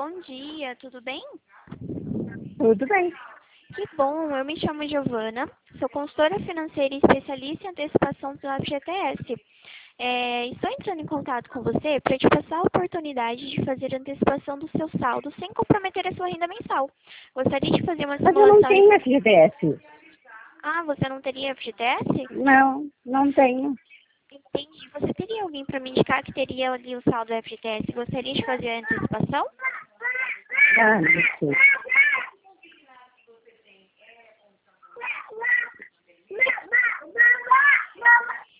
Bom dia, tudo bem? Tudo bem. Que bom, eu me chamo Giovana, sou consultora financeira e especialista em antecipação do FGTS. Estou entrando em contato com você para te passar a oportunidade de fazer antecipação do seu saldo sem comprometer a sua renda mensal. Gostaria de fazer uma Mas eu não simulação. tenho FGTS. Ah, você não teria FGTS? Não, não tenho. Entendi. Você teria alguém para me indicar que teria ali o saldo FGTS? Gostaria de fazer a antecipação? Ah, não sei.